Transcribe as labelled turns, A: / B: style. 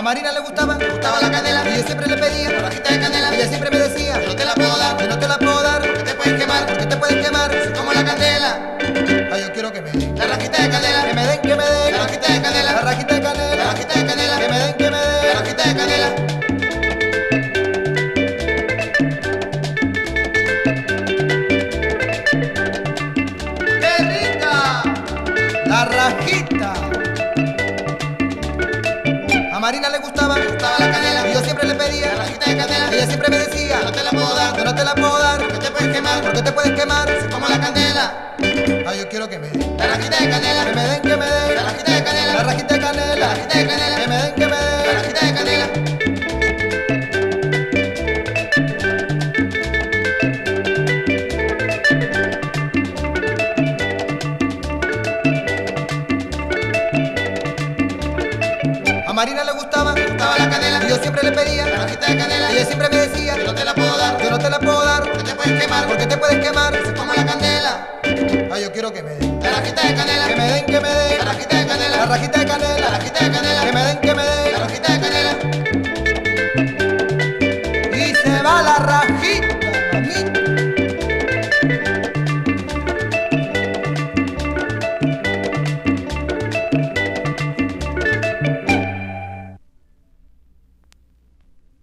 A: Marina le gustaba
B: la canela,
A: y yo siempre le pedía
B: la rajita de canela.
A: Ella siempre me decía
B: Yo no te la puedo dar,
A: que no te la puedo dar,
B: que te puedes quemar,
A: porque te puedes quemar.
B: como la candela.
A: Ay, yo quiero que me den,
B: La rajita de canela,
A: que me den, que me den,
B: la rajita de canela,
A: la rajita de
B: la
A: canela,
B: rajita de canela,
A: que me den, que me
B: la
A: den.
B: rajita de canela. ¡Qué rica!
A: La rajita. A Marina le gustaba
B: La canela,
A: y yo siempre le pedía
B: la rajita de canela.
A: Ella siempre me decía
B: Yo no te la puedo dar,
A: que no te la puedo dar,
B: que te puedes quemar,
A: porque te puedes quemar.
B: como la candela.
A: Ay, yo quiero que me den,
B: La rajita de canela,
A: que me den, que me den,
B: la rajita de canela,
A: la rajita de canela,
B: la rajita de canela,
A: que me den, que me
B: la
A: den.
B: rajita de canela.
A: A Marina le gustaba
B: La canela,
A: y yo siempre le pedía
B: la rajita de canela.
A: Ella siempre me decía
B: Yo no te la puedo dar,
A: que no te la puedo dar,
B: que te puedes quemar,
A: porque te puedes quemar.
B: como la candela.
A: Ay, yo quiero que me den,
B: La rajita de canela,